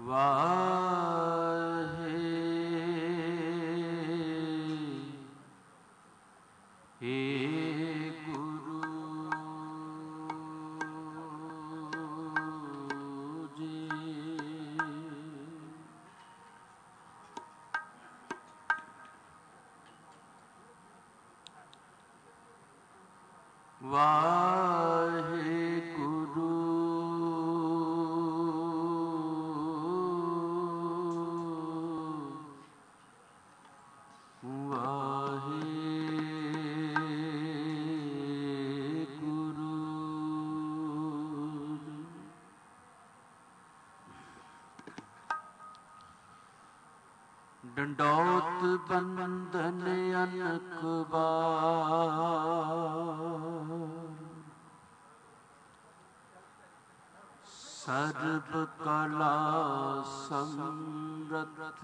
ਡੰਡੌਤ ਬੰਧਨ ਅਨਕ ਬਾਰ, ਸਰਬ ਕਲਾ ਸਮਰਥ,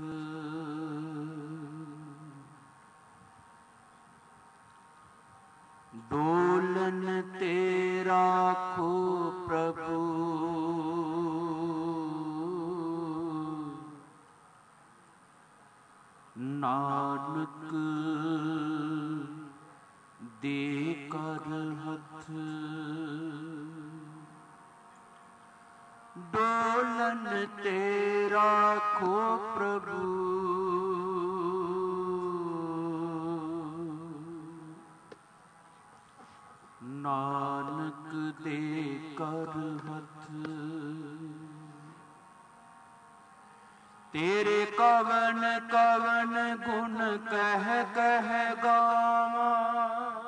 ਡੋਲਨ ਤੇ ਰਾਖੋ ਪ੍ਰਭੂ, ਨਾਨਕ ਦੇ ਕਰ ਹੱਥ, ਡੋਲਨ ਤੇ ਰਾਖੋ ਪ੍ਰਭੂ, ਨਾਨਕ ਦੇ ਕਰ ਹੱਥ। ਤੇਰੇ ਕਵਨ ਕਵਨ ਗੁਣ ਕਹਿ ਕਹਿ ਗਾਵਾਂ,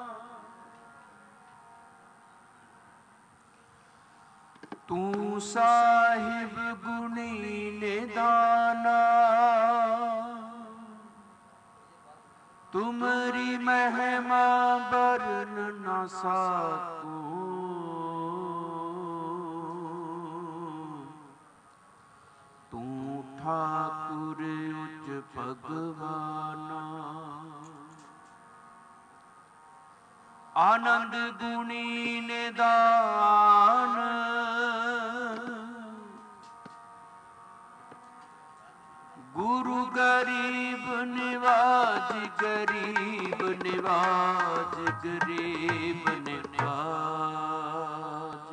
ਤੂੰ ਸਾਹਿਬ ਗੁਣੀ ਨਿਦਾਨਾ, ਤੁਮਰੀ ਮਹਿਮਾ ਬਰਨ ਨਾ ਸਾਕੂ, ਤੂੰ ਠਾਕੁਰ ਉਚ ਭਗਵਾਨਾ, ਆਨੰਦ ਗੁਣੀ ਨਿਦਾਨ, ਗੁਰੂ ਗਰੀਬ ਨਿਵਾਜ, ਗਰੀਬ ਨਿਵਾਜ, ਗਰੀਬ ਨਿਵਾਜ।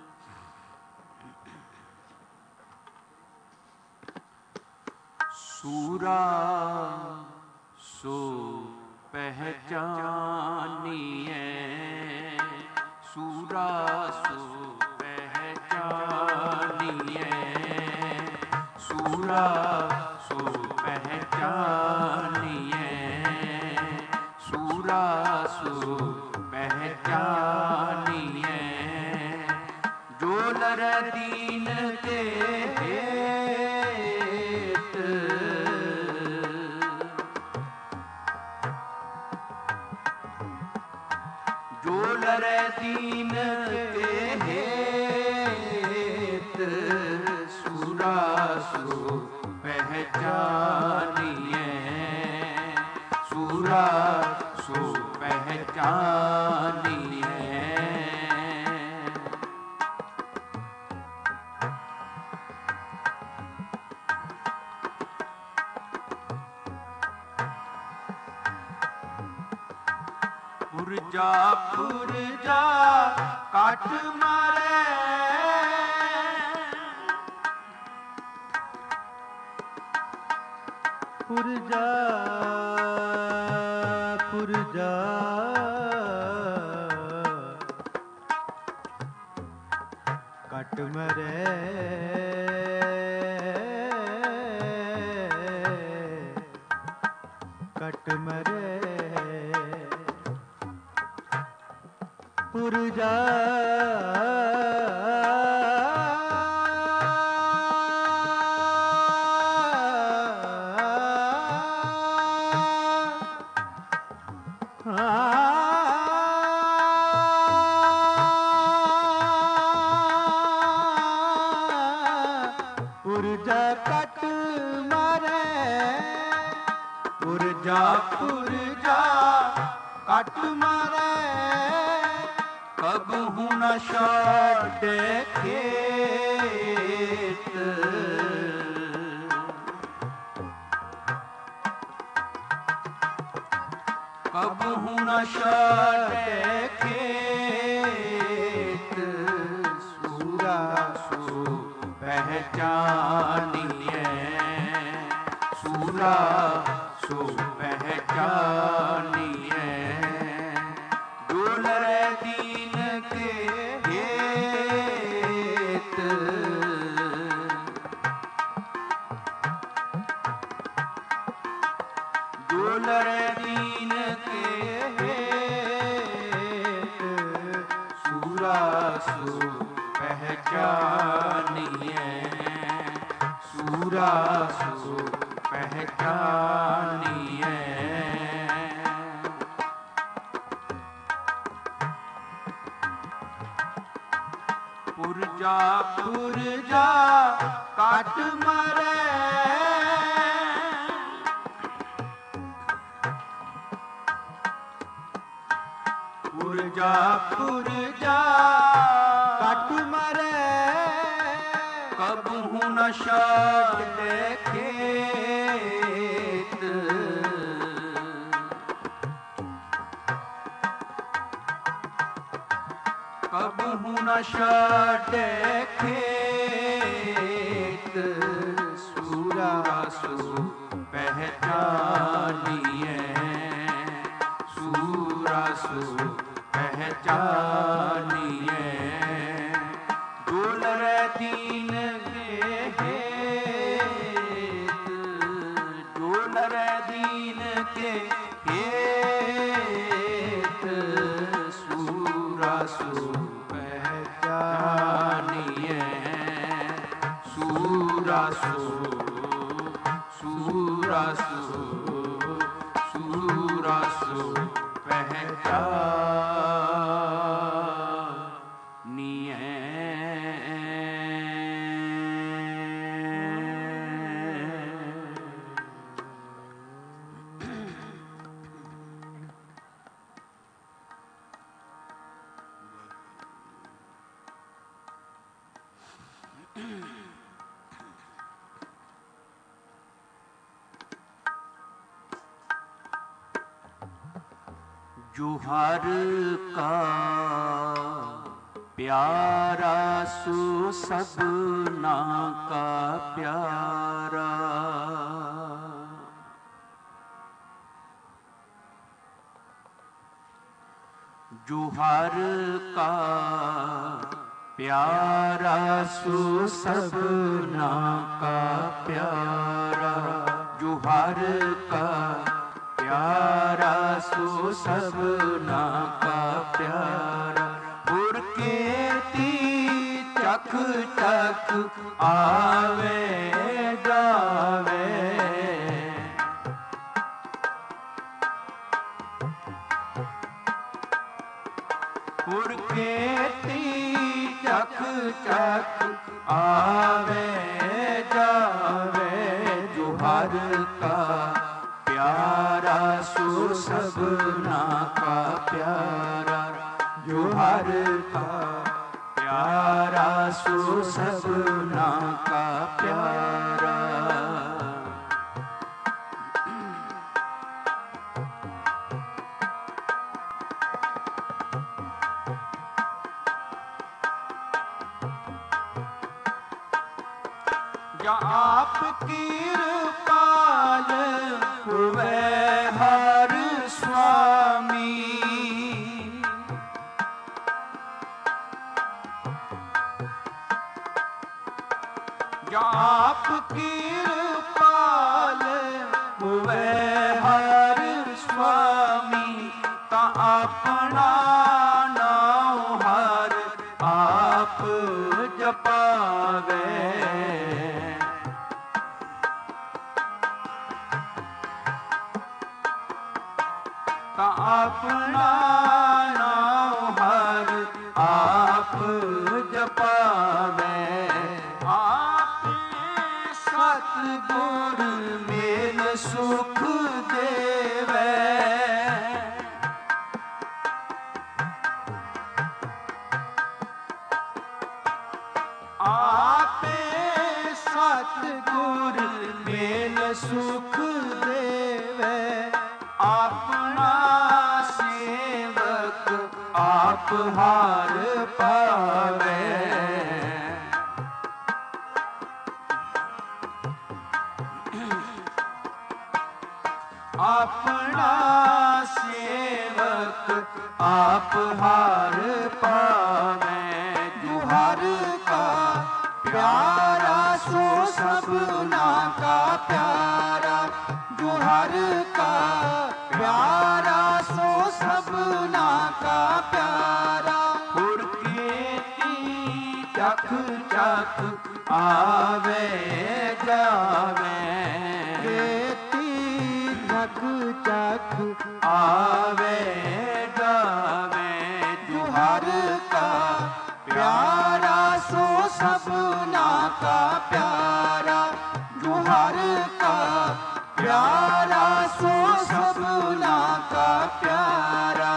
ਸੂਰਾ ਸੋ ਪਹਿਚਾਨੀਐ, ਸੂਰਾ ਸੋ ਪਹਿਚਾਨੀਐ, ਸੂਰਾ ਸੋ ਪਹਿਚਾਨੀਐ, ਸੂਰਾ ਸੋ ਪਹਿਚਾਨੀਐ, ਜੋ ਨਰ ਦੀਨ ਤੇ ਹੇਤ, ਜੋ ਨਰ ਦੀਨ ਤੇ ਹੇਤ, ਸੂਰਾ ਸੋ ਪਹਿਚਾਨੀਐ, ਸੂਰਾ ਸੋ ਪਹਿਚਾਨੀਐ। ਪੁਰਜਾ ਪੁਰਜਾ ਕੱਟ ਮਾਰੇ, ਪੁਰਜਾ ਪੁਰਜਾ ਕੱਟ ਮਰੇ, ਕੱਟ ਮਰੇ, ਪੁਰਜਾ ਪੁਰਜਾ ਕੱਟ ਮਾਰੇ, ਪੁਰਜਾ ਪੁਰਜਾ ਕੱਟ ਮਾਰੇ, ਕਬਹੂ ਨ ਛਾਡੇ ਖੇਤ, कबहु न छाड़े खेत सूरा सो पहचानिए सूरा सो पहचानिए डोलरे दीन के हेत डोलरे दीन के हेत सूरा सो पहचानिए सूरा सो पहचानिए पुरजा पुरजा काट मरे पुरजा पुरजा काट मरे कबहु न छाड़े खेत कबहु न छाड़े खेत सूरा सो पहचानिए सूरा सो पहचानिए डोलरे दीन के हेत डोलरे दीन के हेत सूरा सो पहचानिए सूरा सो सूरा सो सूरा सो पहचानिए जुहर का प्यारा सो सबना का प्यारा जुहर का प्यारा सो सबना का प्यारा जुहर का प्यारा सो सबना का प्यारा उड़केती चख चख आवे जावे उड़केती चख चख आवे जावे जुहर का प्यारा सो सबना का प्यारा जुहर का प्यारा सो सबना का प्यारा आपकी कृपाल हुए हर स्वामी आपकी कृपाल हुए हर स्वामी ता अपना नाम हर आप जपावे अपना नाम हर आप जपावे आप सतगुर मेल सुख देवे आप सतगुर मेल सुख देवे अपना आप हार पावे। अपना सेवक आप हार पावे। जुहार का प्यारा सो सबना का प्यारा, जुहार का प्यारा सो सबना का प्यारा। चख चख आवे जावे, खेती चख चख आवे जावे। जुहार का प्यारा सो सबना का प्यारा, जुहार का प्यारा सो सबना का प्यारा।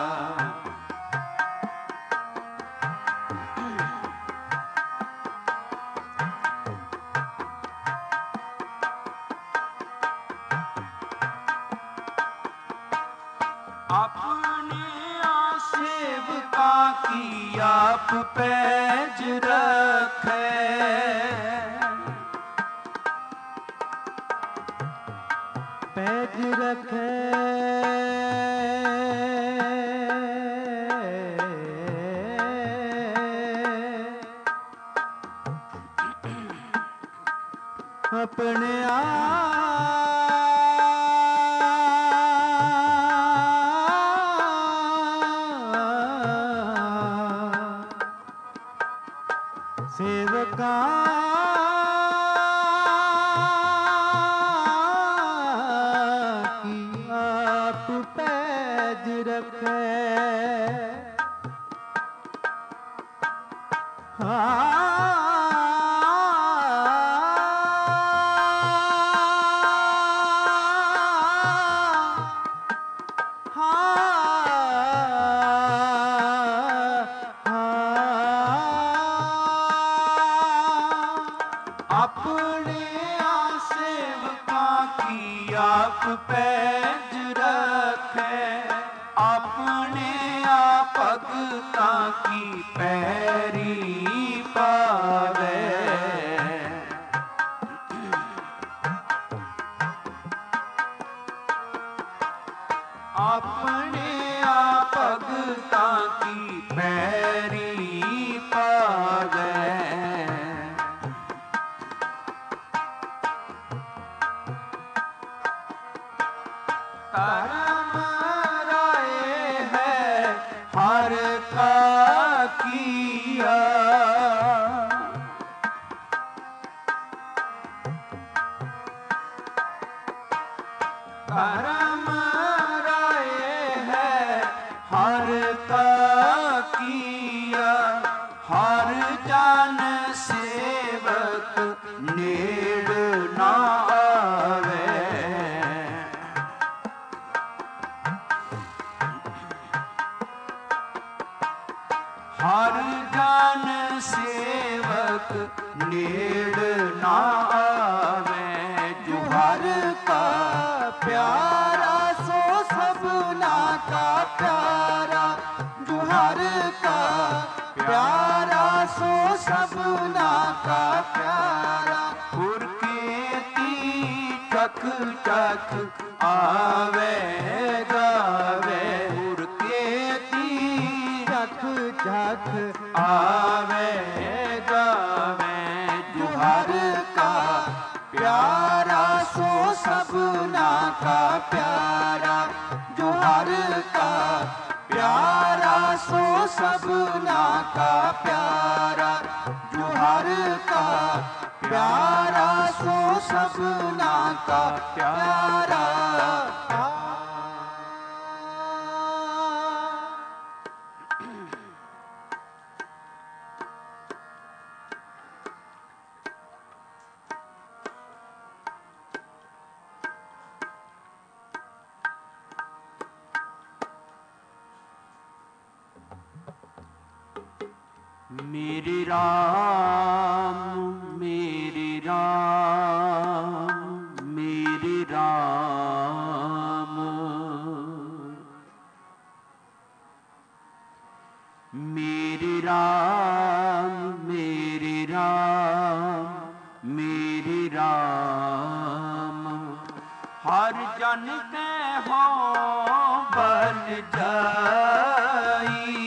अपने सेवका की आप पैज रखे, पैज रखे अपने सेवका की आप पैज रखे। अपने सेवका की आप पैज रखे। अपने भगता की पैरी पावे। अपने भगता की पैरी पावे। करम राय है हर का किया, करम राय है हर का किया। हर जन सेवक नेड़ ना आवे। हर जन सेवक नेड़ ना आवे। जुहार का प्यारा सो सबना का प्यारा, जुहार का प्यारा सो सबना का प्यारा। चख चख आवे गावे। चख चख आवे गावे। जुहार का प्यारा सो सबना का प्यारा, जुहार का प्यारा सो सबना का प्यारा, जुहार का प्यारा सो सबना का प्यारा। मेरे राम मेरे राम मेरे राम। जन के हो बल जाई।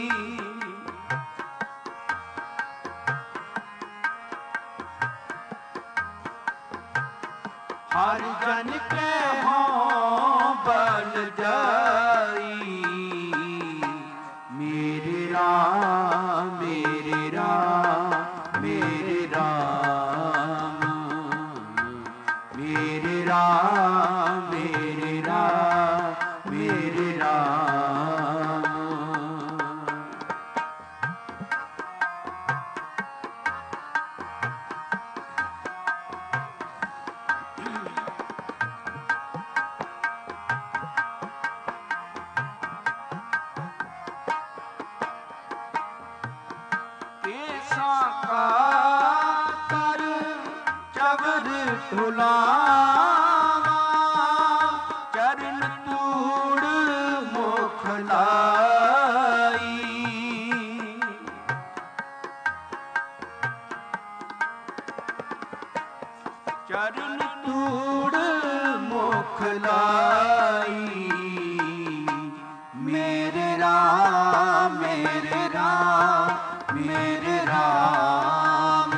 हर जन के हो बल जाई। मेरे राम मेरे राम मेरे राम मेरे राम मेरे राम मेरे राम। केसा का कर चवर ढुलावा, चरण तूड़ मुख लाई। चरण तूड़ मुख लाई। मेरे राम मेरे राम मेरे राम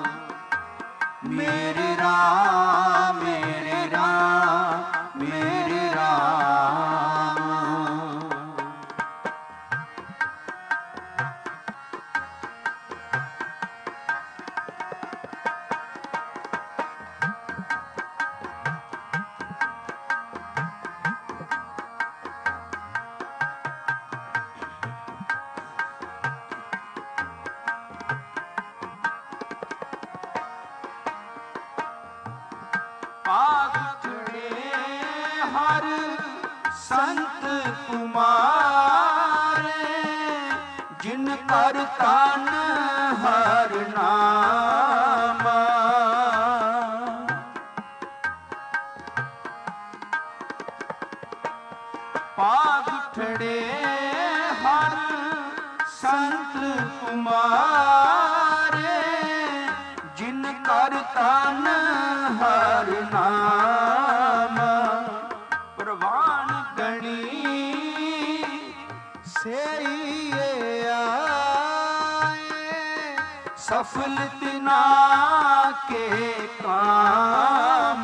मेरे राम मेरे राम मेरे राम। पागुठड़े हर संत कुमारे, जिन कर कान हर नामा। पागुठड़े हर संत कुमारे, जिन कर कान हर नाम। प्रवान गणी से आए, सफल तिना के काम।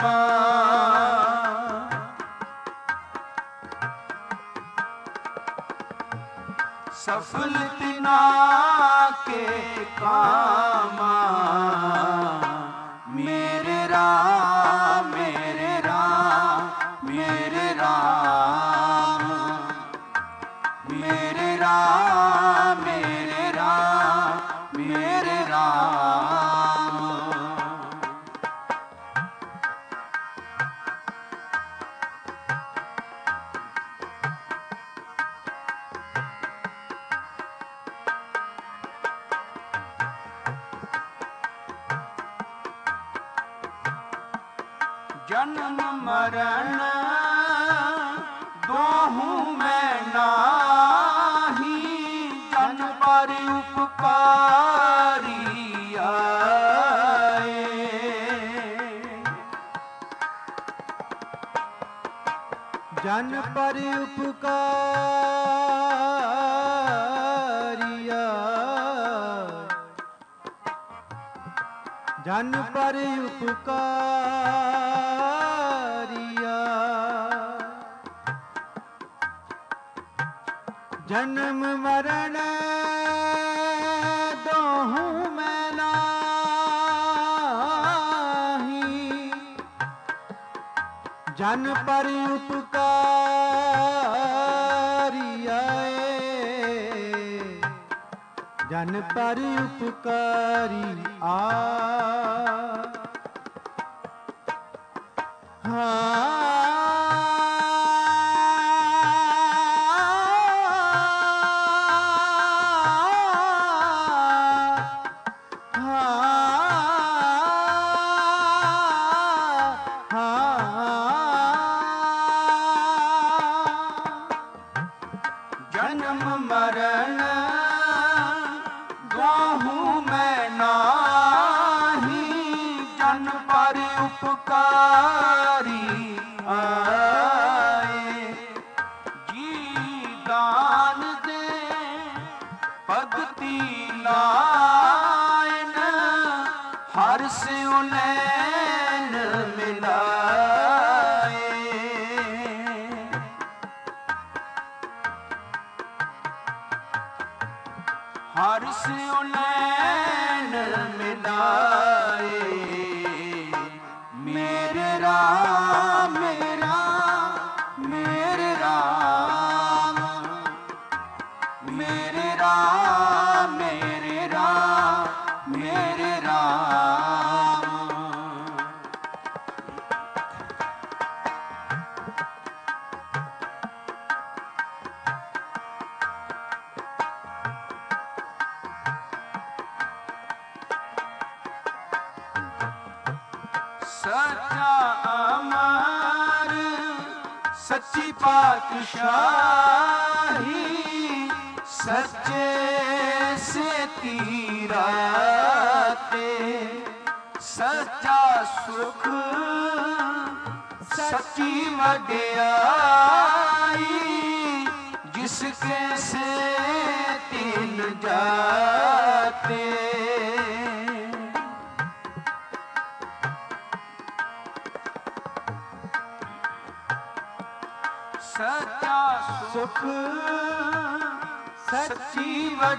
सफल तिना के काम। मेरे राम मेरे राम मेरे राम मेरे राम मेरे राम मेरे राम। जन्म मरण दोहूं मैं नाही, जन पर उपकारी आए। जन पर उपकारी आए। जन पर उपकारिया। जन्म मरण दोहूं मैं नाही, जन पर उपकारिया। जन पर उपकारी आ। जन्म मरण दोहूं मैं नाही, जन पर उपकारी आ। नैन मिलाए, हर से नैन मिलाए, मेरे राम मेरा मेरे राम, मेरे राम मेरे राम मेरे राम। सच्चा अमर सच्ची पातशाही, सच्चे से तीराते, सच्चा सुख सच्ची वड्याई, जिसके से तीन जाते। सच्चा सुख सच्ची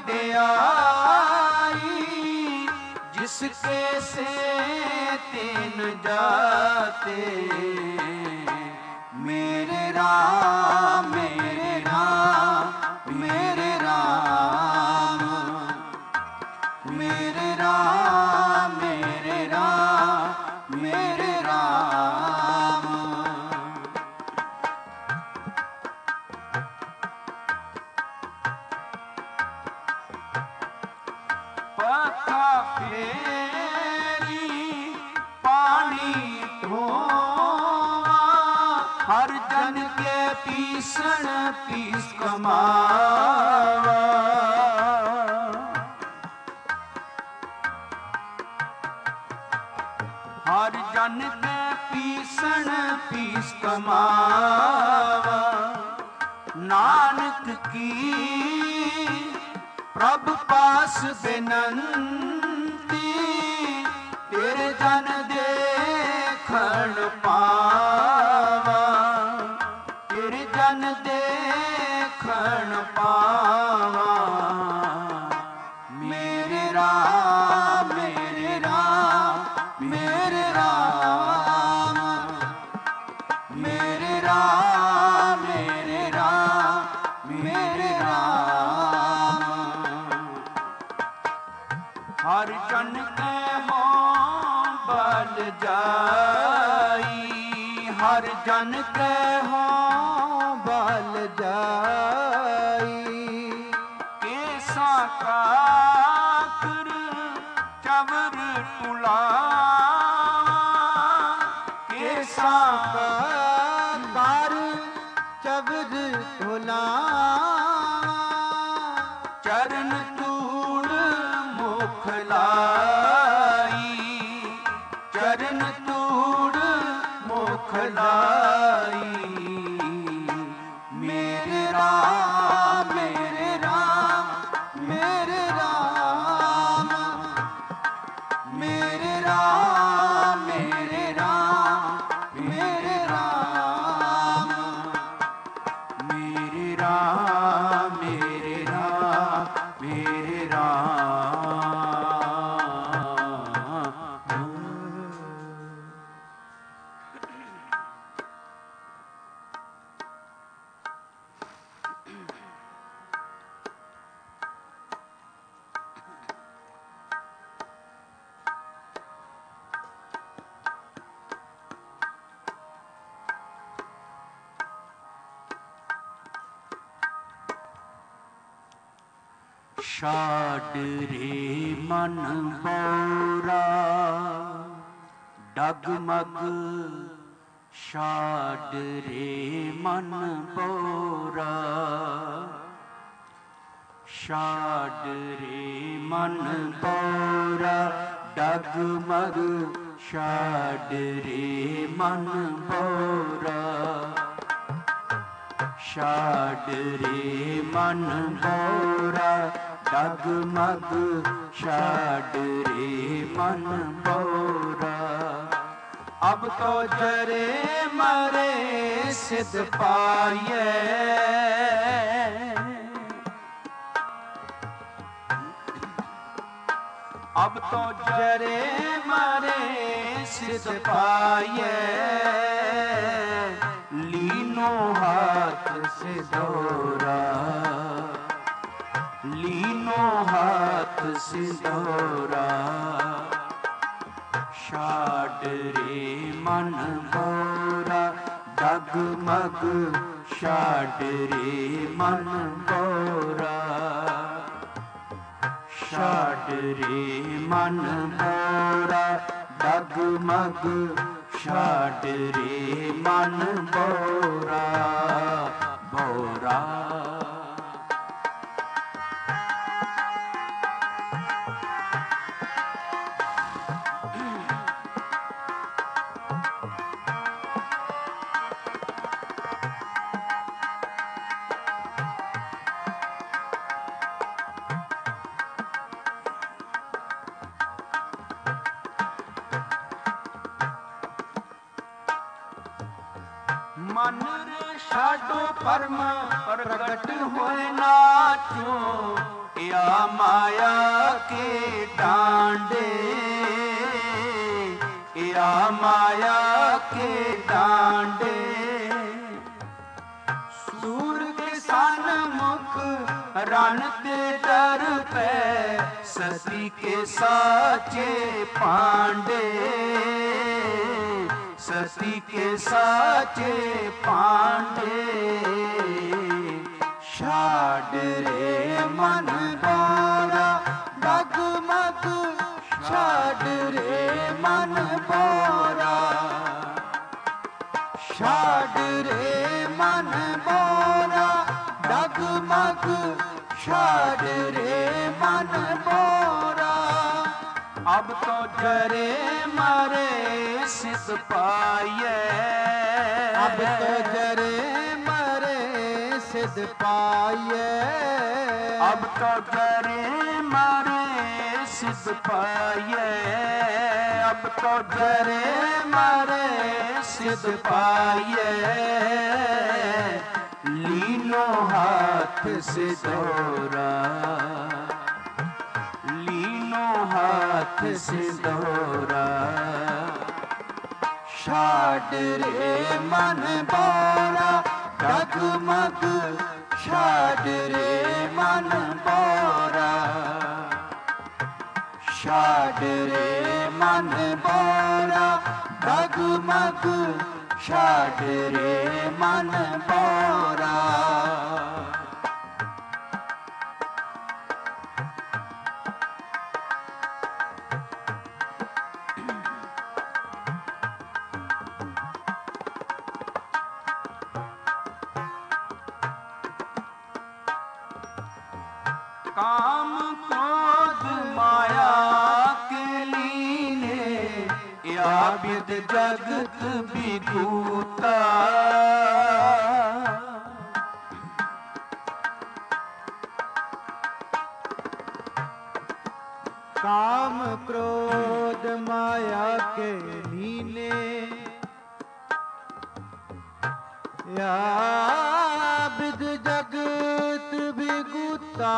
वड्याई, जिसके से तीन जाते, मेरे राम मेरे राम मेरे राम, मेरे राम मेरे राम मेरे राम। पथा फेरी पानी ढोवा, हर जन के पीसण पीस कमावा, हर जन के पीसण पीस कमावा। नानक की प्रभु पास बिनंती, तेरे जन देखण पावा, तेरे जन देखण पावा, मेरे राम मेरे राम मेरे राम, मेरे राम मेरे राम मेरे राम। हर जन के हो बल जाई, हर जन के हो बल जाई, केसा काकर चवर तुलावा, केसा कार चबर ढोलावा, चरण तूड़ मुख लाई, चरण तूड़ मुख लाई, मेरे राम मेरे राम मेरे राम, मेरे राम मेरे राम मेरे राम, मेरे राम मेरे राम मेरे राम। छाड़ रे मन बोरा डगमग, छाड़ रे मन बोरा, छाड़ रे मन बोरा डगमग, छाड़ रे मन बोरा, छाड़ रे मन बोरा डगमग, छाड़ रे मन बोरा। अब तो जरे मरे सिद्ध पाइए, अब तो जरे मरे सिद्ध पाइए, लीनो हाथ से दौरा, लीनो हाथ से दौरा, शाड रे मन बोरा डगमग, शाड रे मन बोरा, शाड रे मन बोरा डगमग, शाड रे मन बोरा बोरा। मन छाडो परम प्रगट होए नाचो, या माया के डांडे, या माया के डांडे, सूर के सन्मुख रण ते डर पे, सती के साचे पांडे, सती के साचे पांडे, शाड रे मन बोरा डगमग, शाड रे मन बोरा, शाड रे मन बोरा डगमग, शाड रे मन बोरा। अब तो जरे मरे सिद्ध पाइए, अब तो जरे मरे सिद्ध पाइए, अब तो जरे मरे सिद्ध पाइए, अब तो जरे मरे सिद्ध पाइए, लीनो हाथ से दौरा, लीनो हाथ से दौरा, शाड रे मन बोरा डगमग, शाड रे मन बोरा, शाड रे मन बोरा डगमग, शाड रे मन बोरा। काम क्रोध माया के लीने, या विद जगत विभूता, काम क्रोध माया के लीने, या विद जगत विगुता,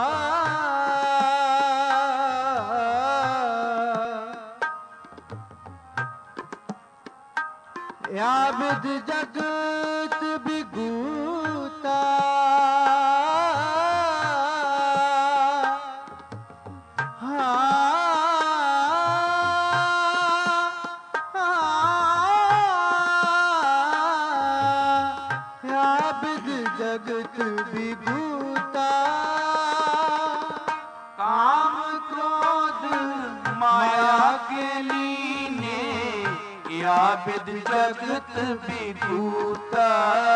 या विद जगत विगुता, जगत विभूता। काम क्रोध माया के लीने, या विद जगत विभूता,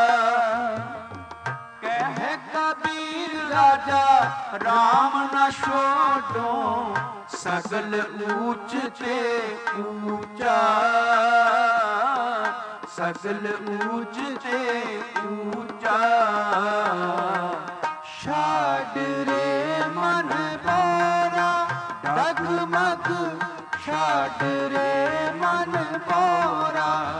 कह कबीर राजा राम न छोड़ो, सगल ऊंच ते ऊंचा, सगल ऊंच ते ऊंचा, शाड रे मन बोरा डगमग, शाड रे मन बोरा,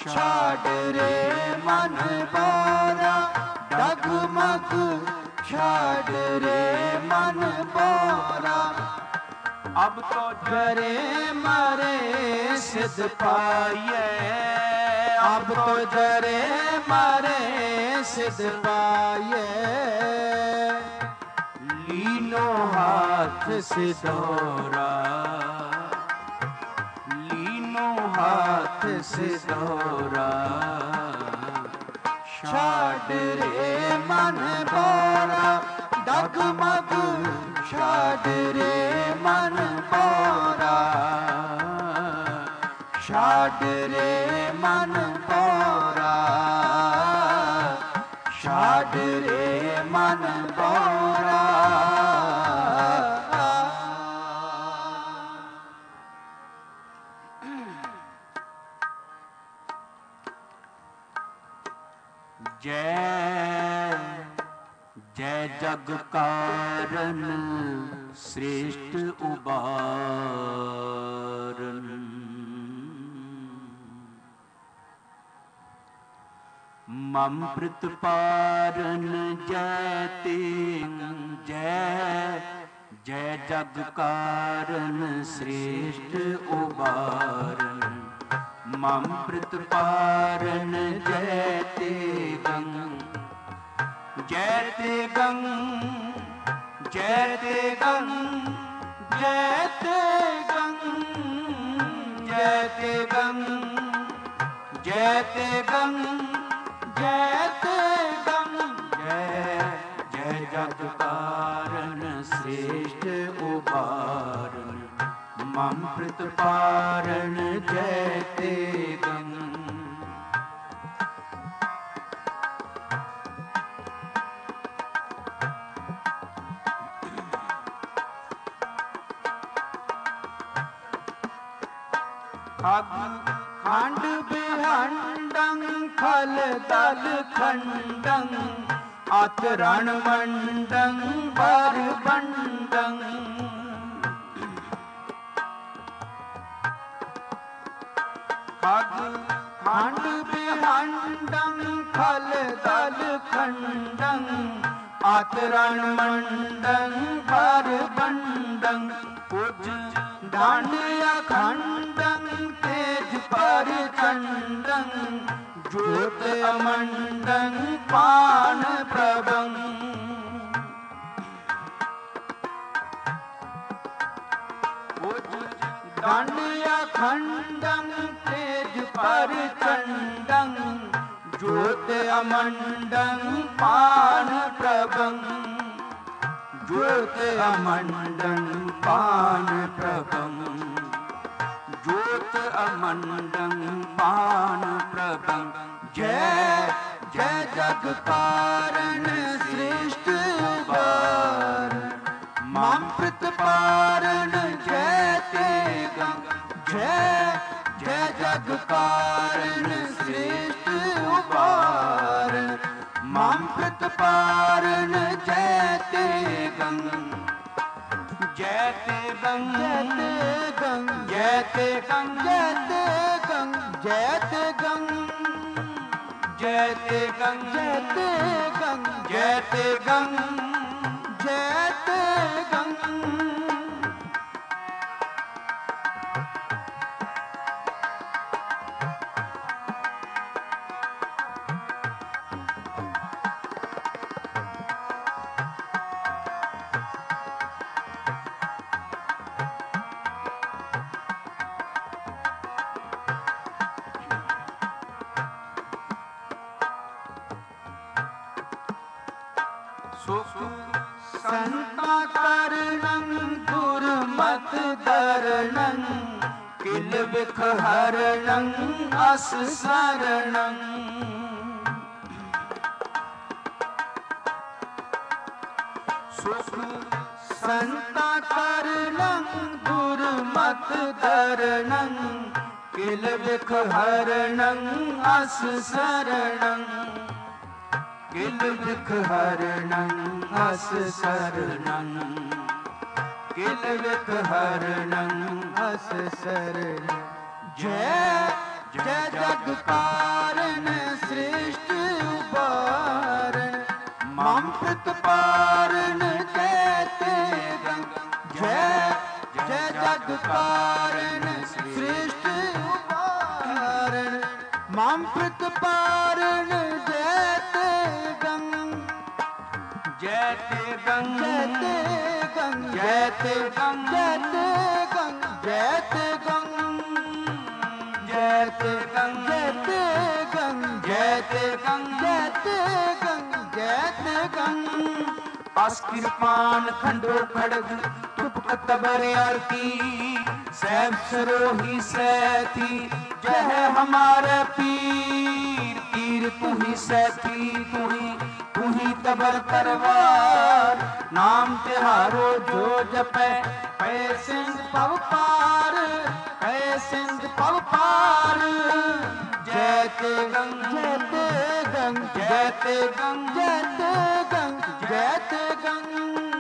छाड़ रे मन बोरा डगमग छाड़ रे मन बोरा अब तो जरे मरे सिद्ध पाइए अब तो जरे मरे सिद्ध पाइए लीनो हाथ सिदोरा लीनो हाथ सिदोरा छाड़ रे मन बोरा डगमग छाड़ रे मन बोरा छाड़ रे मन बोरा छाड़ रे मन बोरा जय जय जग कारण श्रेष्ठ उबारन मम प्रतिपारन जयते जय जय जग कारण श्रेष्ठ उबारन मम प्रतिपारन जयते गंग जयते गंग जयते गंग जयते गंग जयते गंग जयते गंग जयते गंग जय जय जग कारण श्रेष्ठ उबारन मम प्रतिपारन जयते गंग खंड बिहंडं खल दल खंडं अतरण मंडं बर बंडं खंड बिहंडं खल दल खंडं अतरण मंडं बर बंडं उज दांड अखंडं तेज पर चंडं ज्योत अमंडं पान प्रभं दांड अखंडं तेज पर चंडं ज्योत अमंडं पान प्रभं ज्योत अमंडं पान प्रभं ज्योत अमंडं पान प्रभं जय जय जग कारण श्रेष्ठ उबारन मम प्रतिपारन जयते गंग जय जय जग कारण श्रेष्ठ उबारन मम प्रतिपारन जयते गंग जयते गंग जयते गंग जयते गंग जयते गंग जयते गंग जयते गंग जयते गंग जयते गंग संता करणं दुर्मत दरणं किल बिख हरणं अस शरणं संता करणं दुर्मत दरणं किल बिख हरणं अस शरणं किल बिख हरणं अस शरणं किल बिख हरणं अस शरणं जय जय जग कारण सृष्ट उबारण मम प्रतिपारण जय तेरंग जय जय जग कारण सृष्ट उबारण मम प्रतिपारण जय तेरंग जय तेरंग जय तेरंग जय तेरंग जय तेरंग जय तेरंग जय तेरंग जय तेरंग जय तेरंग अस कृपान खंडो खड़ग तुप कतबर आरती सैब सरोही सैथी जय है हमारे पीर पीर तू ही सैथी तू ही तबर तरवार नाम तिहारो जो जपै पै सिंध पव पार पै सिंध पव पार जय तेरंग जय तेरंग जय तेरंग जय तेरंग जय तेरंग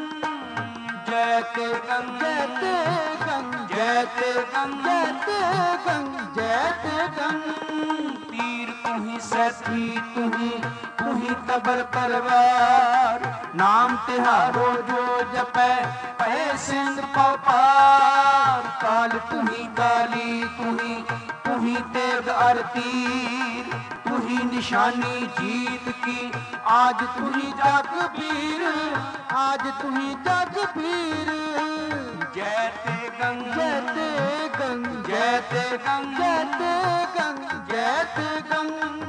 जय तेरंग जय तेरंग जय तेरंग जय तेरंग जय तेरंग तीर तू ही सैथी तू ही तबर तरवार नाम तिहारो जो जपै पै सिंध पव पार काल तू ही काली तू ही तेग अर तीर तू ही निशानी जीत की आज तू ही जग वीर आज तू ही जग वीर जय तेरंग जय तेरंग जय तेरंग जय तेरंग जय तेरंग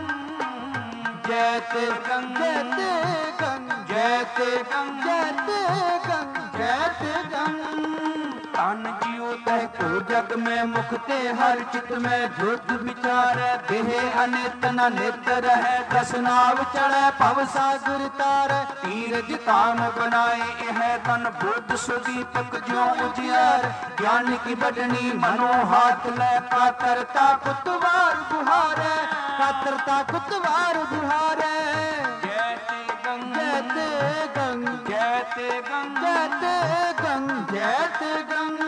जय तेरंग जय तेरंग जय तेरंग जय तेरंग जय तेरंग तन जियो तह को जग में मुख ते हर चित में ज्योत विचार देह अनित न नित रह दस नाव चढ़े भव सागर तार तीरज ताम बनाए यह तन बुद्ध सुदीपक ज्यों उजियार ज्ञान की बढ़नी मनो हाथ ले कातरता कुतवार बुहारे कातरता कुतवार बुहारे जय तेरंग जय तेरंग जय तेरंग जय तेरंग जय तेरंग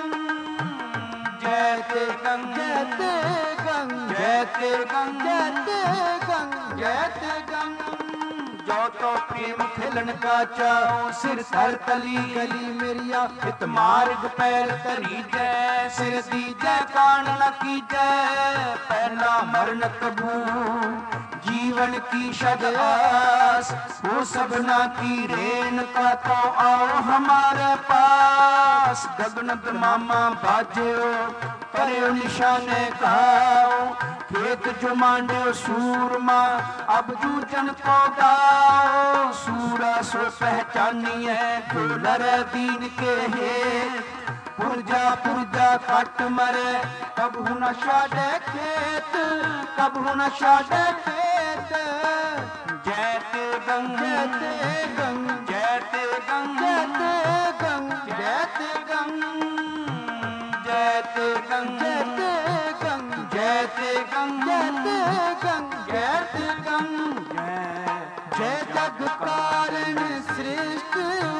जय तेरंग जय तेरंग जय तेरंग जय तेरंग जय तेरंग जो तो प्रेम खेलन का चाओ सिर धर तली गली मेरिया हित मार्ग पैर तरी जय सिर दी जय कान न की जय पहला मरण कबू जीवन की शद आस वो सबना की रेन का तो आओ हमारे पास गगन मामा बाजो परे निशाने खाओ खेत जो मांडो सूरमा अब जूझन को गाओ सूरा सो पहचानिए ढोलर दीन के हेत पुरजा कट मरे कब न छाड़े खेत कब न छाड़े खेत जय तेरंग जय तेरंग जय तेरंग जय तेरंग जय तेरंग जय तेरंग जय तेरंग जय तेरंग जय तेरंग जय तेरंग जय जग कारण सृष्ट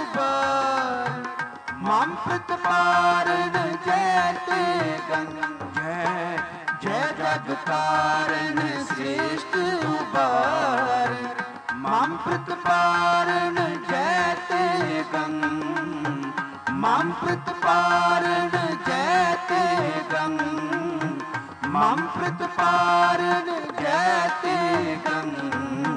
उबार मम प्रतिपारण जय तेरंग जय जय जग कारण सृष्ट उबार मम प्रतिपारण जय तेरंग मम प्रतिपारण जय तेरंग मम प्रतिपारण जय तेरंग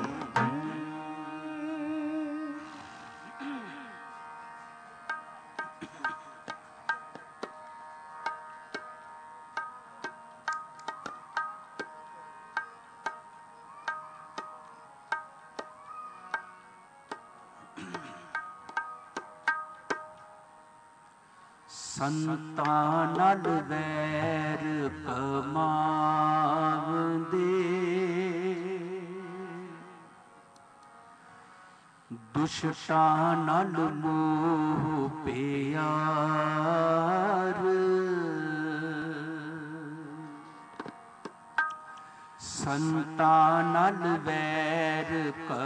ਸੰਤਾਂ ਨਾਲ ਵੈਰ ਕਮਾਵਦੇ ਦੁਸ਼ਟਾਂ ਨਾਲ ਮੋਹ ਪਿਆਰ ਸੰਤਾਂ ਨਾਲ ਵੈਰ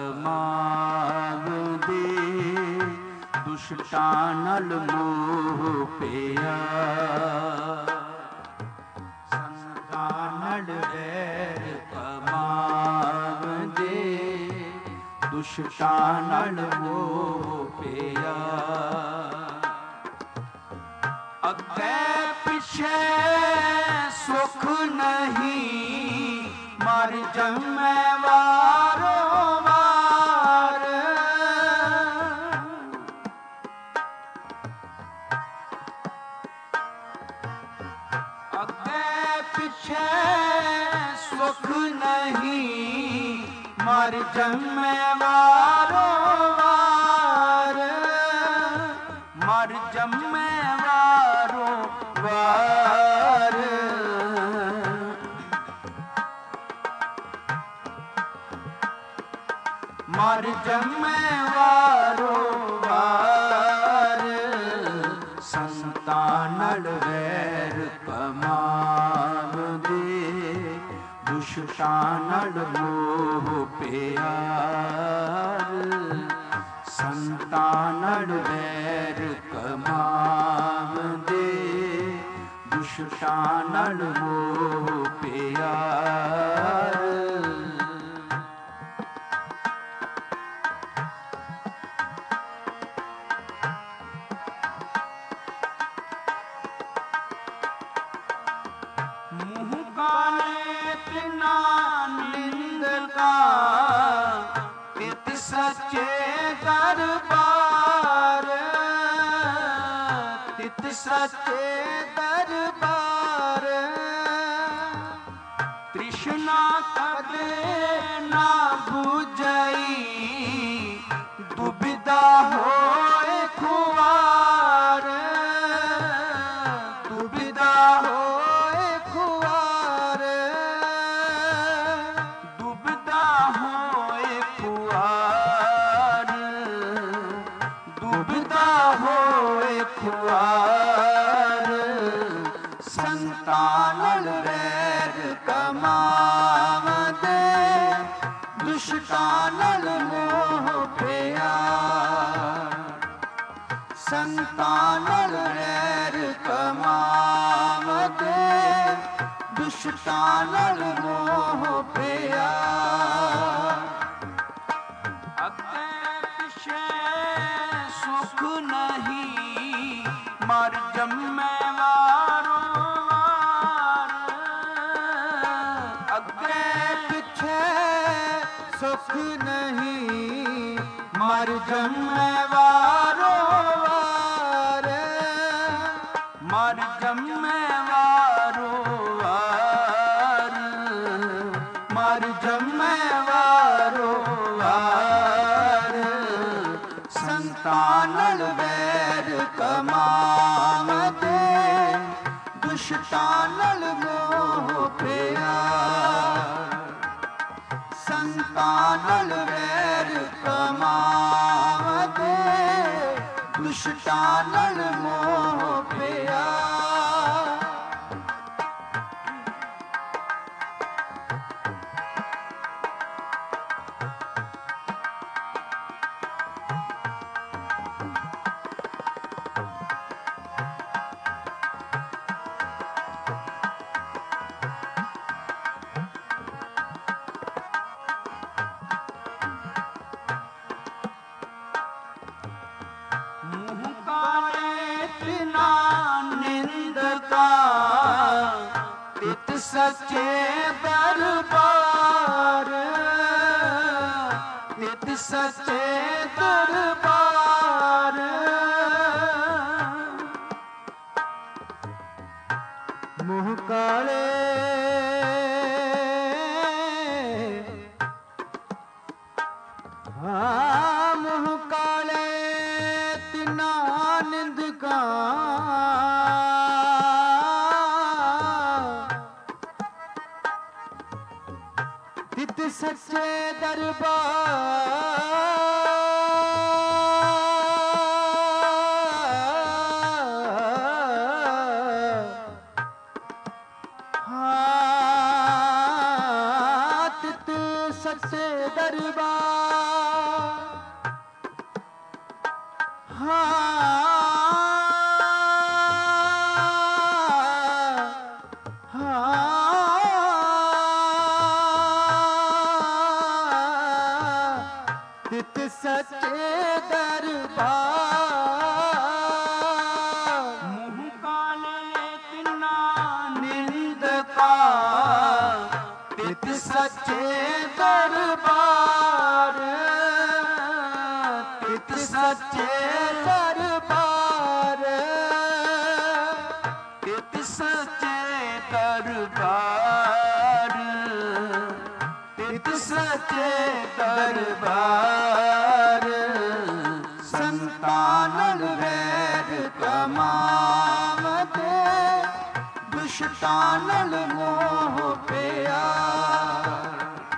ਕਮਾਵਦੇ ਦੁਸ਼ਟਾਂ ਨਾਲ ਮੋਹ ਪਿਆਰ ਸੰਤਾਂ ਨੜ ਵੈਰ ਕਮਾਵਦੇ, ਦੁਸ਼ਟਾਂ ਨੜ ਮੋਹ ਪਿਆ। ਅੱਗੇ ਪਿਛੇ ਸੁਖ ਨਹੀਂ, ਮਰ ਜੰਮੈ ਵਾਰੋ ਵਾਰ। ਅੱਗੇ ਪਿਛੇ ਸੁਖ ਨਹੀਂ, ਮਰ ਜੰਮੈ ਵਾਰੋ ਵਾਰ। ਮਰ ਜੰਮੈ ਵਾਰੋ ਵਾਰ। ਮਰ ਜੰਮੈ ਵਾਰੋ ਵਾਰ। ਸੰਤਾਂ ਨੜ ਵੈਰ ਕਮਾਵਦੇ, ਦੁਸ਼ਟਾਂ ਨੜ ਮੋਹ ਪਿਆਰ। ਸੰਤਾਂ ਨੜ ਵੈਰ ਕਮਾਵਦੇ, ਦੁਸ਼ਟਾਂ ਨੜ ਮੋਹ ਪਿਆਰ। ਮੂੰਹ ਕਾਲੇ ਤਿਨਾ ਨਿੰਦਕਾ, ਤਿਤ ਸੱਚੇ ਦਰਬਾਰ। ਤਿਤ ਸੱਚੇ ਦਰਬਾਰ। ਤ੍ਰਿਸ਼ਨਾ ਕਦੇ ਨਾ ਬੁਝਈ, ਦੁਬਿਧਾ ਹੋਏ ਖੁਆਰ। ਦੁਬਿਧਾ ਹੋਏ ਖੁਆਰ। ਦੁਬਿਧਾ ਹੋਏ ਖੁਆਰ। ਦੁਬਿਧਾ ਹੋਏ ਖੁਆਰ। ਸੰਤਾਂ ਨੜ ਵੈਰ ਕਮਾਵਦੇ, ਦੁਸ਼ਟਾਂ ਨੜ ਮੋਹ ਪਿਆਰ। ਸੰਤਾਂ ਨੜ ਵੈਰ ਕਮਾਵਦੇ, ਦੁਸ਼ਟਾਂ ਨੜ ਮੋਹ ਪਿਆਰ। ਅੱਗੇ ਪਿਛੇ ਸੁਖ ਨਹੀਂ, ਮਰ ਜੰਮੈ ਵਾਰੋ ਵਾਰ। ਅੱਗੇ ਪਿਛੇ ਸੁਖ ਨਹੀਂ, ਮਰ ਜੰਮੈ ਵਾਰੋ ਵਾਰ। ਮਰ ਜੰਮੈ ਵਾਰੋ ਵਾਰ। ਮਰ ਜੰਮੈ ਵਾਰੋ ਵਾਰ। ਸੰਤਾਂ ਨੜ ਵੈਰ ਕਮਾਵਦੇ, ਦੁਸ਼ਟਾਂ ਨੜ ਮੋਹ ਪਿਆਰ। ਸੰਤਾਂ ਨੜ ਵੈਰ ਕਮਾਵਦੇ, ਦੁਸ਼ਟਾਂ ਨੜ ਮੋਹ ਪਿਆਰ। ਮੂੰਹ ਕਾਲੇ ਤਿਨਾ ਨਿੰਦਕਾ, ਤਿਤ ਸੱਚੇ ਦਰਬਾਰ। ਤਿਤ ਸੱਚੇ ਦਰਬਾਰ। ਮੂੰਹ ਕਾਲੇ ਹਾਂ ਮੂੰਹ ਕਾਲੇ ਤਿਨਾ ਨਿੰਦਕਾ, ਤਿਤ ਸੱਚੇ ਦਰਬਾਰ। ਹਾਂ ਤਿਤ ਸੱਚੇ ਦਰਬਾਰ। ਹਾਂ ਸੱਚੇ ਦਰਬਾਰ। ਮੂੰਹ ਕਾਲੇ ਤਿਨਾ ਨਿੰਦਕਾ ਤਿਤ ਸੱਚੇ ਦਰਬਾਰ। ਤਿਤ ਸੱਚੇ ਦਰਬਾਰ। ਤਿਤ ਸੱਚੇ ਦਰਬਾਰ। ਤਿਤ ਸੱਚੇ ਦਰਬਾਰ। ਸੰਤਾਂ ਨਾਲ ਵੈਰ ਕਮਾਵਦੇ ਦੁਸ਼ਟਾਂ ਨਾਲ ਮੋਹ ਪਿਆਰ।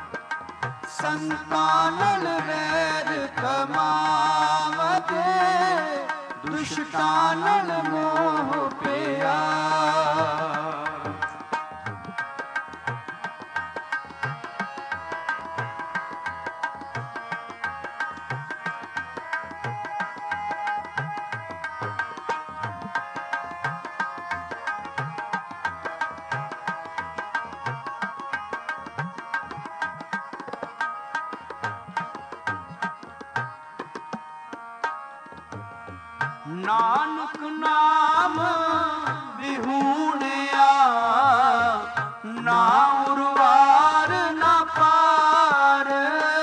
ਸੰਤਾਂ ਨਾਲ ਵੈਰ ਕਮਾਵਦੇ ਦੁਸ਼ਟਾਂ ਨਾਲ ਮੋਹ ਪਿਆਰ। ਨਾਨਕ ਨਾਮ ਵਿਹੂਣਿਆ ਨਾ ਉਰਵਾਰ ਨਾ ਪਾਰ।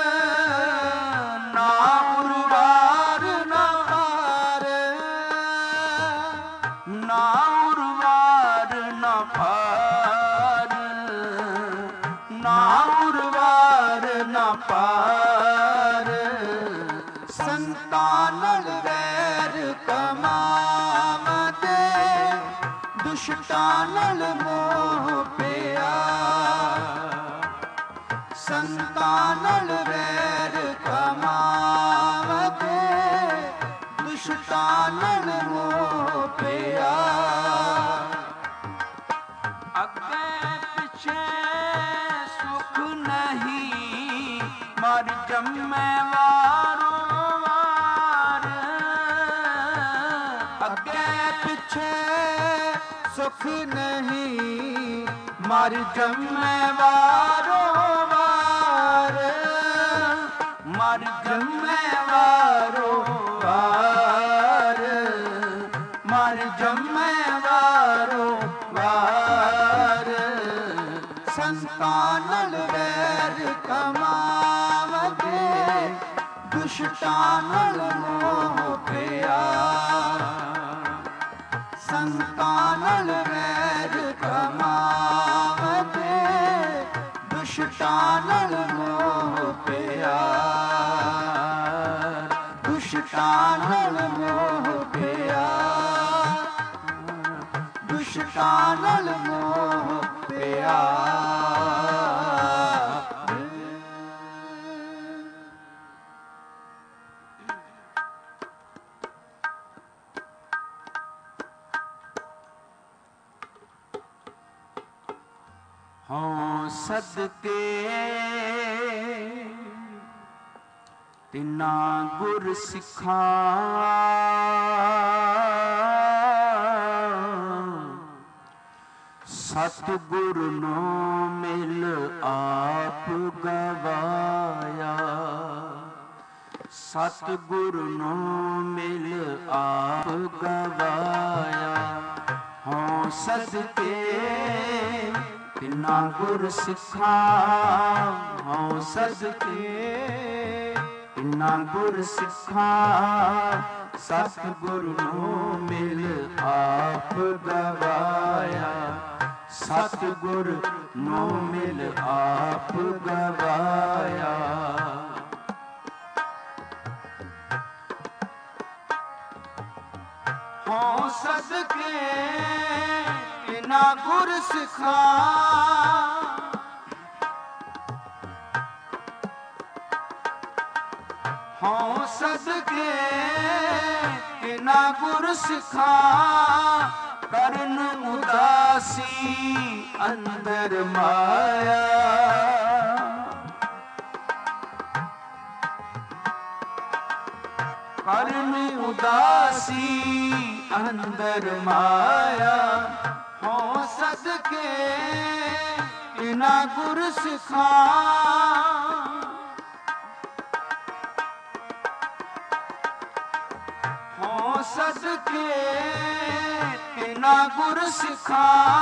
ਨਾ ਉਰਵਾਰ ਨਾ ਪਾਰ। ਨਾ ਉਰਵਾਰ ਨਾ ਪਾਰ। ਨਾ ਉਰਵਾਰ ਨਾ ਪਾਰ। ਸੰਤਾਂ ਨਾਲ ਵੈਰ ਕਮਾਵਦੇ ਦੁਸ਼ਟਾਂ ਨਾਲ ਮੋਹ ਪਿਆਰ। ਸੰਤਾਂ ਨਾਲ ਵੈਰ ਕਮਾਵਦੇ ਦੁਸ਼ਟਾਂ ਨਾਲ ਮੋਹ ਪਿਆਰ। ਅੱਗੇ ਪਿਛੇ ਸੁਖ ਨਹੀਂ ਮਰ ਜੰਮੈ ਵਾਰੋ ਵਾਰ। ਅੱਗੇ ਪਿਛੇ ਸੁਖ ਨਹੀਂ ਮਰ ਜੰਮੈ ਵਾਰੋ ਵਾਰ। ਮਰ ਜੰਮੈ ਵਾਰੋ ਵਾਰ। ਮਰ ਜੰਮੈ ਵਾਰੋ ਵਾਰ। ਸੰਤਾਂ ਨਾਲ ਵੈਰ ਕਮਾਵਦੇ ਦੁਸ਼ਟਾਂ ਨਾਲ ਮੋਹ ਪਿਆਰ। ਸੰਤਾਂ ਨਾਲ ਵੈਰ ਕਮਾਵਦੇ ਦੁਸ਼ਟਾਂ ਨਾਲ ਮੋਹ ਪਿਆਰ। ਦੁਸ਼ਟਾਂ ਨਾਲ ਮੋਹ ਪਿਆਰ। ਦੁਸ਼ਟਾਂ ਨਾਲ ਮੋਹ ਪਿਆਰ। ਹਉ ਸਦਕੇ ਤਿਨਾ ਗੁਰ ਸਿੱਖਾਂ। ਸਤਿਗੁਰ ਨੂੰ ਮਿਲ ਆਪ ਗਵਾਇਆ। ਸਤਿਗੁਰ ਨੂੰ ਮਿਲ ਆਪ ਗਵਾਇਆ। ਹਉ ਸਦਕੇ ਤਿਨਾ ਗੁਰ ਸਿੱਖਾਂ। ਹਉ ਸਦਕੇ ਤਿਨਾ ਗੁਰ ਸਿੱਖਾਂ। ਸਤਿਗੁਰ ਨੂੰ ਮਿਲ ਆਪ ਗਵਾਇਆ। ਸਤਿਗੁਰ ਨੂੰ ਮਿਲ ਆਪ ਗਵਾਇਆ। ਹਉ ਸਦਕੇ ਤਿਨਾ ਗੁਰ ਸਿੱਖਾਂ। ਹਉ ਸਦਕੇ ਤਿਨਾ ਗੁਰ ਸਿੱਖਾਂ। ਕਰਨ ਉਦਾਸੀ ਅੰਦਰ ਮਾਇਆ। ਕਰਨ ਉਦਾਸੀ ਅੰਦਰ ਮਾਇਆ। ਹਉ ਸਦਕੇ ਤਿਨਾ ਗੁਰ ਸਿੱਖਾਂ। ਸਦਕੇ ਤਿਨਾ ਗੁਰ ਸਿਖਾ,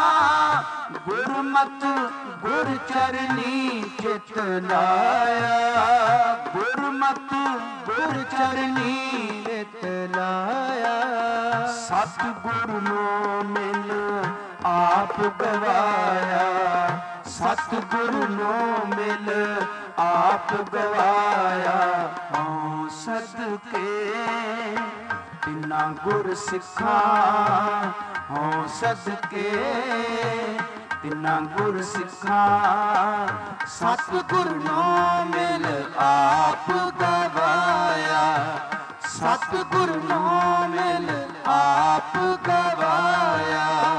ਗੁਰਮਤਿ ਗੁਰ ਚਰਨੀ ਚਿਤ ਲਾਇਆ, ਗੁਰਮਤਿ ਗੁਰ ਚਰਨੀ ਚਿਤ ਲਾਇਆ। ਸਤਿਗੁਰ ਨੂੰ ਮਿਲ ਆਪ ਗਵਾਇਆ, ਸਤਿਗੁਰ ਨੂੰ ਮਿਲ ਆਪ ਗਵਾਇਆ। ਹਉ ਸਦਕੇ ਤਿਨਾ ਗੁਰ ਸਿਖਾ, ਹਉ ਸਦਕੇ ਤਿਨਾ ਗੁਰ ਸਿਖਾ। ਸਤਿਗੁਰ ਨੂੰ ਮਿਲ ਆਪ ਗਵਾਇਆ, ਸਤਿਗੁਰ ਨੂੰ ਮਿਲ ਆਪ ਗਵਾਇਆ।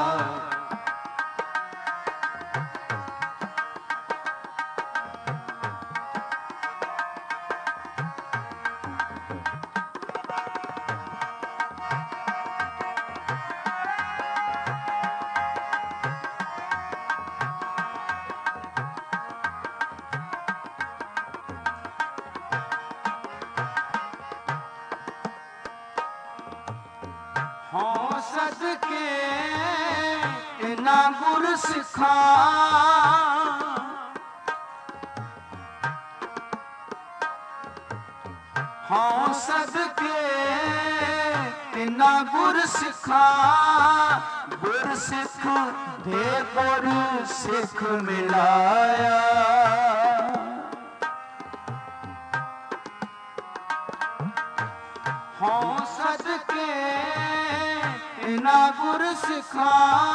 ਹਉ ਸਦਕੇ ਤਿਨਾ ਗੁਰ ਸਿਖਾ, ਹਉ ਸਦਕੇ ਤਿਨਾ ਗੁਰ ਸਿਖਾ। ਗੁਰ ਸਿੱਖ ਦੇ ਗੁਰ ਸਿੱਖ ਮਿਲਾਇਆ, ਹਉ ਸਦਕੇ ਤਿਨਾ ਗੁਰ ਸਿਖਾ।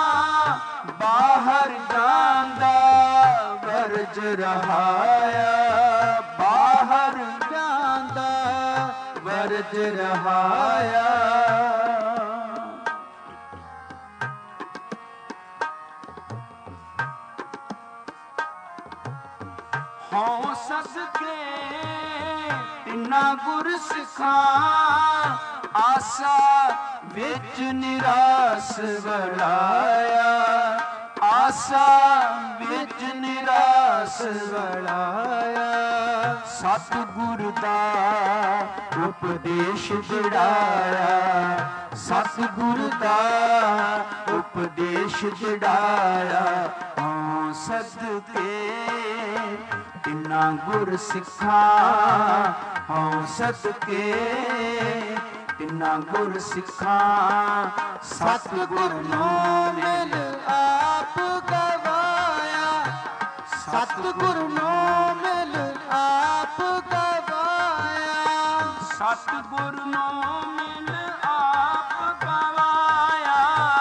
ਬਾਹਰ ਜਾਂਦਾ ਵਰਜ ਰਹਾਇਆ, ਬਾਹਰ ਜਾਂਦਾ ਵਰਜ ਰਹਾਇਆ। ਹਉ ਸਦਕੇ ਤਿਨਾ ਗੁਰ ਸਿਖਾ। ਆਸਾ ਵਿੱਚ ਨਿਰਾਸ ਵੜਾਇਆ, ਆਸਾ ਵਿੱਚ ਨਿਰਾਸ ਵੜਾਇਆ। ਸਤਿਗੁਰ ਦਾ ਉਪਦੇਸ਼ ਜੜਾਇਆ, ਸਤਿਗੁਰ ਦਾ ਉਪਦੇਸ਼ ਜੜਾਇਆ। ਹਉ ਸਦਕੇ ਤਿਨਾ ਗੁਰ ਸਿਖਾ, ਹਉ ਸਦਕੇ ਤਿਨਾ ਗੁਰ ਸਿਖਾ। ਸਤਿਗੁਰ ਨੂੰ ਮਿਲ ਆਪ ਗਵਾਇਆ, ਸਤਿਗੁਰ ਨੂੰ ਮਿਲ ਆਪ ਗਵਾਇਆ। ਸਤਿਗੁਰ ਨੂੰ ਮਿਲ ਆਪ ਗਵਾਇਆ,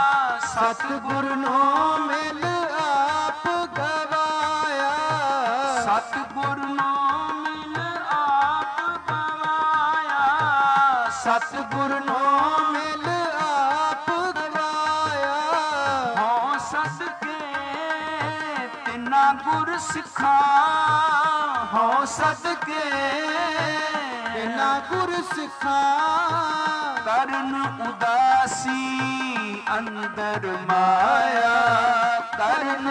ਸਤਿਗੁਰ ਨੂੰ ਮਿਲ ਆਪ ਗਵਾਇਆ। ਸਤਿਗੁਰ ਨੂੰ ਮਿਲ ਆਪ ਗਵਾਇਆ, ਸਤਿਗੁਰ ਨੂੰ ਮਿਲ ਆਪ ਗਵਾਇਆ। ਹਉ ਸਦਕੇ ਤਿਨਾ ਗੁਰ ਸਿਖਾ, ਹਉ ਸਦਕੇ ਤਿਨਾ ਗੁਰ ਸਿਖਾ। ਕਰਨ ਉਦਾਸੀ ਅੰਦਰ ਮਾਇਆ, ਕਰਨ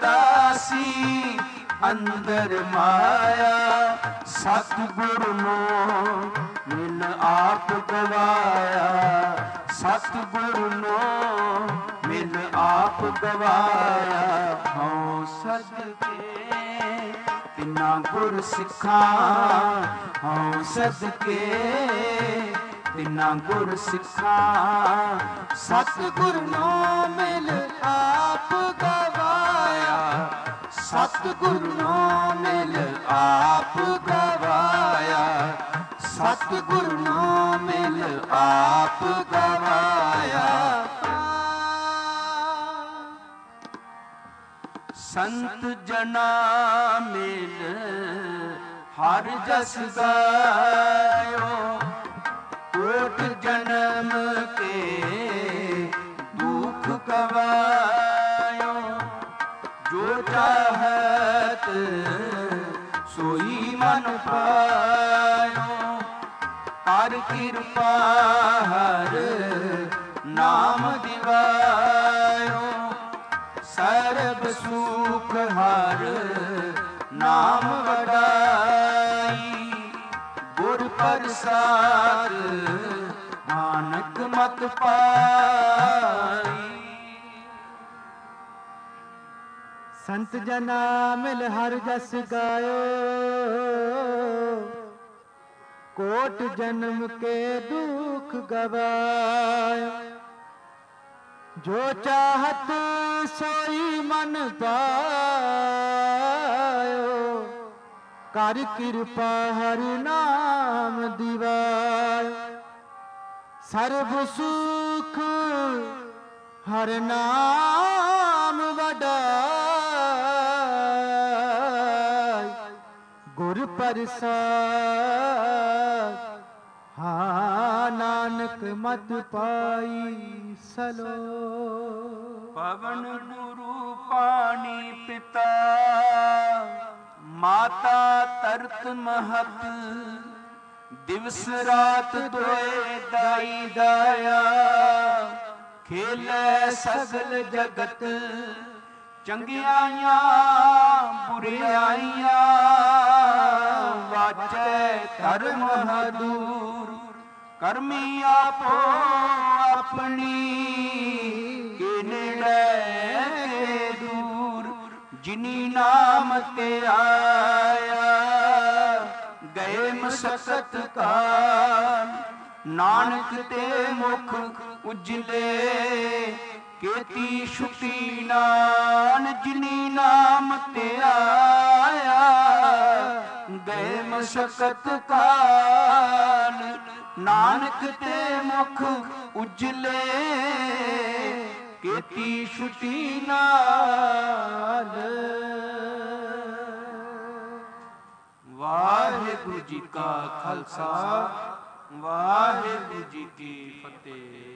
ਉਦਾਸੀ ਅੰਦਰ ਮਾਇਆ। ਸਤਿਗੁਰ ਨੂੰ ਮਿਲ ਆਪ ਗਵਾਇਆ, ਸਤਿਗੁਰ ਨੂੰ ਮਿਲ ਆਪ ਗਵਾਇਆ। ਹਉ ਸਦਕੇ ਤਿਨਾ ਗੁਰ ਸਿਖਾ, ਹਉ ਸਦਕੇ ਤਿਨਾ ਗੁਰ ਸਿਖਾ। ਸਤਿਗੁਰ ਨੂੰ ਮਿਲ ਆਪ ਗਵਾਇਆ, ਸਤਿਗੁਰ ਨੂੰ ਮਿਲ ਆਪ ਗਵਾਇਆ, ਸਤਿਗੁਰ ਨੂੰ ਮਿਲ ਆਪ ਗਵਾਇਆ। ਸੰਤ ਜਨਾ ਮਿਲ ਹਰ ਜਸ ਗਾਇਓ, ਕੋਟ ਜਨਮ ਕੇ ਦੁਖ ਗਵਾਇਓ। ਜੋ ਚਾਹਤ ਸੋਈ ਮਨ ਪਾਇਓ, ਹਰ ਕਿਰਪਾ ਹਰ ਨਾਮ ਦਿਵਾਇਓ। ਸਰਬ ਸੁਖ ਹਰ ਨਾਮ ਵਡਾਈ, ਗੁਰ ਪ੍ਰਸਾਦ ਨਾਨਕ ਮਤ ਪਾਈ। ਸੰਤ ਜਨਾ ਮਿਲ ਹਰ ਜਸ ਗਾਇਓ, ਕੋਟ ਜਨਮ ਕੇ ਦੁਖ ਗਵਾਇ। ਜੋ ਚਾਹਤ ਸੋਈ ਮਨ ਪਾਇਓ, ਕਰ ਕਿਰਪਾ ਹਰ ਨਾਮ ਦਿਵਾਇ। ਸਰਬ ਸੁਖ ਹਰ ਨਾਮ ਵਡਾਈ। ਗੁਰ ਪ੍ਰਸਾਦ ਹਾਂ ਨਾਨਕ ਮਤ ਪਾਈ ਸਲੋ। ਪਵਨ ਗੁਰੂ ਪਾਣੀ ਪਿਤਾ, ਮਾਤਾ ਤਰਤ ਮਹਤ। ਦਿਵਸ ਰਾਤ ਦੋਏ ਦਾਈ ਦਾਇਆ, ਖੇਲੇ ਸਗਲ ਜਗਤ। ਚੰਗਿਆਈਆਂ ਬੁਰਿਆਈਆਂ, ਵਾਚੈ ਧਰਮ ਹਦੂਰ। ਕਰਮੀ ਆਪੋ ਆਪਣੀ, ਕੇ ਨੇੜੇ ਕੇ ਦੂਰ। ਜਿਨੀ ਨਾਮ ਤੇ ਆਇਆ, ਗਏ ਮਸਕਤ ਕਾਲ। ਨਾਨਕ ਤੇ ਮੁਖ ਉਜਲੇ, ਕੀਤੀ ਛੁਟੀ ਨਾਨ। ਜਿਨੀ ਨਾਮ ਤੇ ਆਇਆ, ਗਏ ਮਸਕਤ ਕਾਲ। ਨਾਨਕ ਤੇ ਮੁਖ ਉਜਲੇ, ਕੀਤੀ ਛੁਟੀ ਨਾਲ। ਵਾਹਿਗੁਰੂ ਜੀ ਕਾ ਖਾਲਸਾ, ਵਾਹਿਗੁਰੂ ਜੀ ਕੀ ਫਤਿਹ।